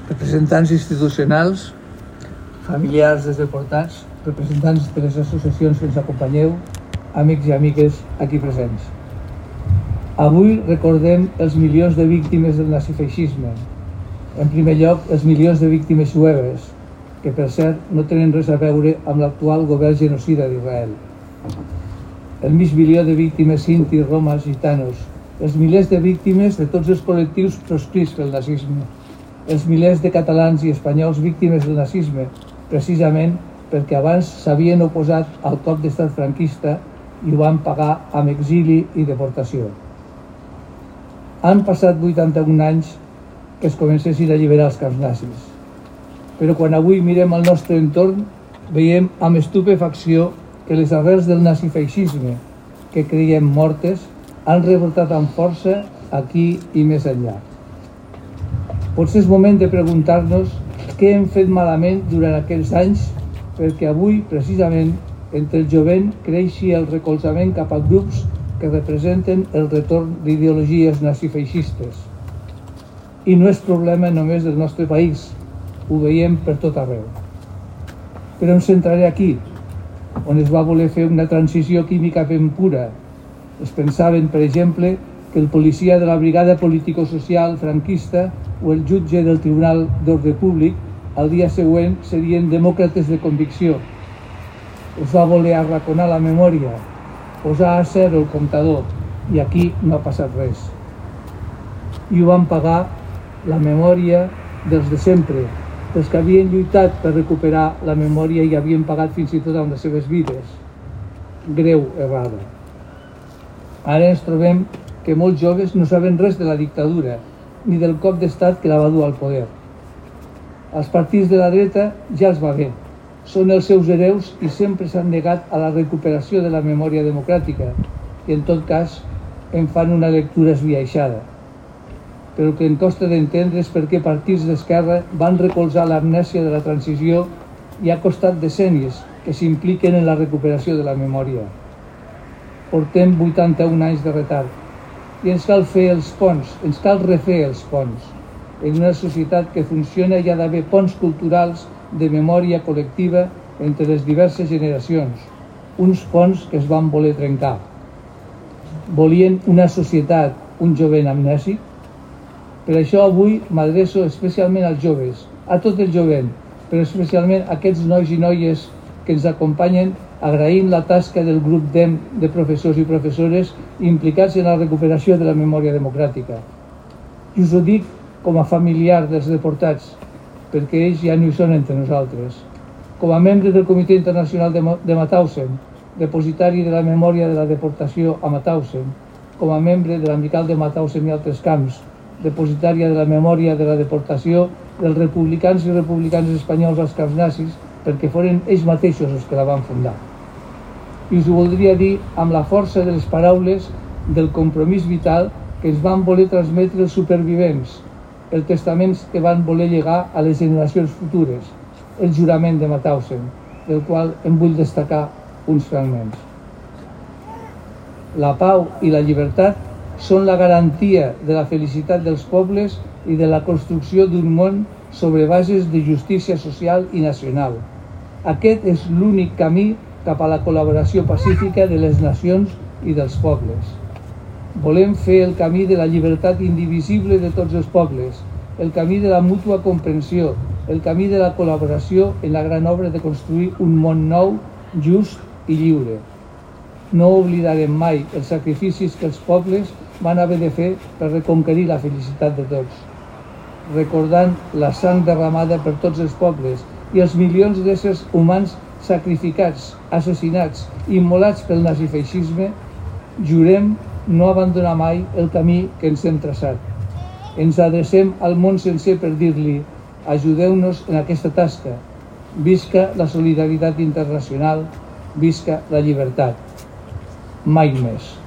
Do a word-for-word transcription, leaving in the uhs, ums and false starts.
representants institucionals, familiars dels deportats, representants de les associacions que ens acompanyeu, amics i amigues aquí presents. Avui recordem els milions de víctimes del nazifeixisme. En primer lloc, els milions de víctimes jueves, que per cert no tenen res a veure amb l'actual govern genocida d'Israel. El mig milió de víctimes sintis, romes, gitanos, els milers de víctimes de tots els col·lectius proscrits pel nazisme, els milers de catalans i espanyols víctimes del nazisme, precisament perquè abans s'havien oposat al cop d'estat franquista i ho van pagar amb exili i deportació. Han passat vuitanta-un anys que es comencessin a alliberar els camps nazis, però quan avui mirem al nostre entorn veiem amb estupefacció que les arrels del nazifeixisme, que creiem mortes, han rebrotat amb força aquí i més enllà. Potser és moment de preguntar-nos què hem fet malament durant aquells anys perquè avui, precisament, entre el jovent creixi el recolzament cap a grups que representen el retorn d'ideologies nazifeixistes. I no és problema només del nostre país, ho veiem per tot arreu. Però em centraré aquí, on es va voler fer una transició química ben pura. Es pensaven, per exemple, que el policia de la brigada político-social franquista o el jutge del Tribunal d'Ordre Públic al dia següent serien demòcrates de convicció. Es va voler arraconar la memòria, posar a zero el comptador, i aquí no ha passat res. I ho van pagar la memòria dels de sempre, dels que havien lluitat per recuperar la memòria i havien pagat fins i tot amb les seves vides. Greu errada. Ara ens trobem que molts joves no saben res de la dictadura, ni del cop d'estat que la va dur al poder. Els partits de la dreta ja els va bé. Són els seus hereus i sempre s'han negat a la recuperació de la memòria democràtica i, en tot cas, en fan una lectura esbiaixada. Però el que em costa d'entendre és per què partits d'esquerra van recolzar l'amnèsia de la transició i ha costat decennis que s'impliquen en la recuperació de la memòria. Portem vuitanta-un anys de retard i ens cal fer els ponts, ens cal refer els ponts. En una societat que funciona hi ha d'haver ponts culturals de memòria col·lectiva entre les diverses generacions, uns ponts que es van voler trencar. Volien una societat, un jovent amnèsic? Per això avui m'adreço especialment als joves, a tot el jovent, però especialment a aquests nois i noies que ens acompanyen, agraint la tasca del grup D E M de professors i professores implicats en la recuperació de la memòria democràtica. I us ho dic com a familiar dels deportats, perquè ells ja no hi són entre nosaltres. Com a membre del Comitè Internacional de Mauthausen, depositari de la memòria de la deportació a Mauthausen, com a membre de l'Amical de Mauthausen i altres camps, depositària de la memòria de la deportació dels republicans i republicans espanyols als camps nazis, perquè foren ells mateixos els que la van fundar. I us ho voldria dir amb la força de les paraules del compromís vital que ens van voler transmetre els supervivents, el testament que van voler llegar a les generacions futures, el jurament de Mauthausen, del qual em vull destacar uns fragments. La pau i la llibertat són la garantia de la felicitat dels pobles i de la construcció d'un món sobre bases de justícia social i nacional. Aquest és l'únic camí cap a la col·laboració pacífica de les nacions i dels pobles. Volem fer el camí de la llibertat indivisible de tots els pobles, el camí de la mútua comprensió, el camí de la col·laboració en la gran obra de construir un món nou, just i lliure. No oblidarem mai els sacrificis que els pobles van haver de fer per reconquerir la felicitat de tots. Recordant la sang derramada per tots els pobles i els milions d'éssers humans sacrificats, assassinats i immolats pel nazifeixisme, jurem no abandonar mai el camí que ens hem traçat. Ens adrecem al món sencer per dir-li: ajudeu-nos en aquesta tasca. Visca la solidaritat internacional, visca la llibertat. Mai més.